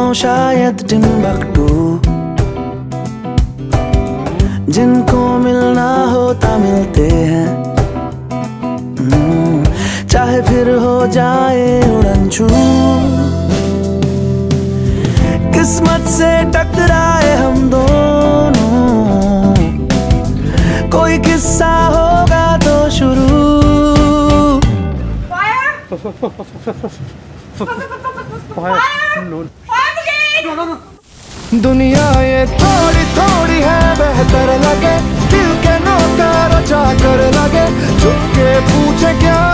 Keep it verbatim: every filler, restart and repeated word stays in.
शायद टिम्बकटू, जिनको मिलना होता मिलते हैं, चाहे फिर हो जाए उड़न छू। किस्मत से टकराए हम दोनों, कोई किस्सा होगा तो शुरू। दुनिया ये थोड़ी थोड़ी है बेहतर लगे, दिल के नौकर जाकर लगे, झुक के पूछे क्या